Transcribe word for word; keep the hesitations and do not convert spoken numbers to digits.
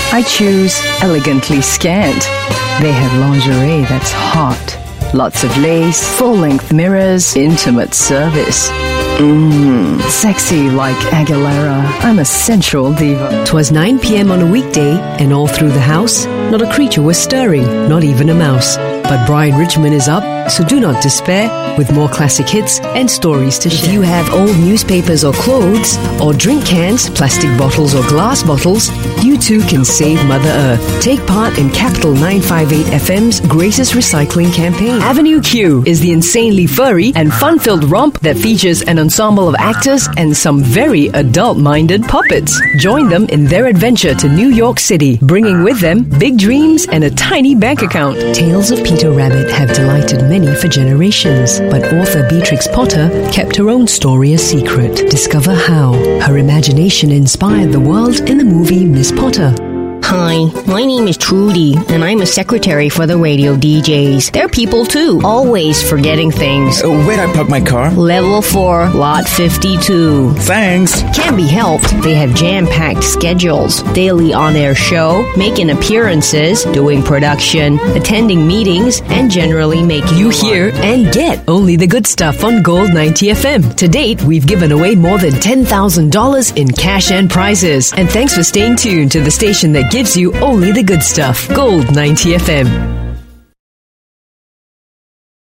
I choose Elegantly Scant. They have lingerie that's hot. Lots of lace, full-length mirrors, intimate service. Mmm, sexy like Aguilera. I'm a sensual diva. 'Twas nine p.m. on a weekday, and all through the house, not a creature was stirring, not even a mouse. But Brian Richmond is up, so do not despair, with more classic hits and stories to share. If you have old newspapers or clothes, or drink cans, plastic bottles or glass bottles, you too can save Mother Earth. Take part in Capital nine fifty-eight F M's Grace's Recycling campaign. Avenue Q is the insanely furry and fun-filled romp that features an ensemble of actors and some very adult-minded puppets. Join them in their adventure to New York City, bringing with them big dreams and a tiny bank account. Tales of Peter Rabbit have delighted many for generations, but author Beatrix Potter kept her own story a secret. Discover how her imagination inspired the world in the movie Miss Potter. Hi, my name is Trudy, and I'm a secretary for the radio D Js. They're people too, always forgetting things. Uh, where'd I park my car? Level four, lot fifty-two. Thanks. Can't be helped. They have jam-packed schedules, daily on-air show, making appearances, doing production, attending meetings, and generally making you hear and get only the good stuff on Gold ninety F M. To date, we've given away more than ten thousand dollars in cash and prizes. And thanks for staying tuned to the station that gives you only the good stuff. Gold ninety F M.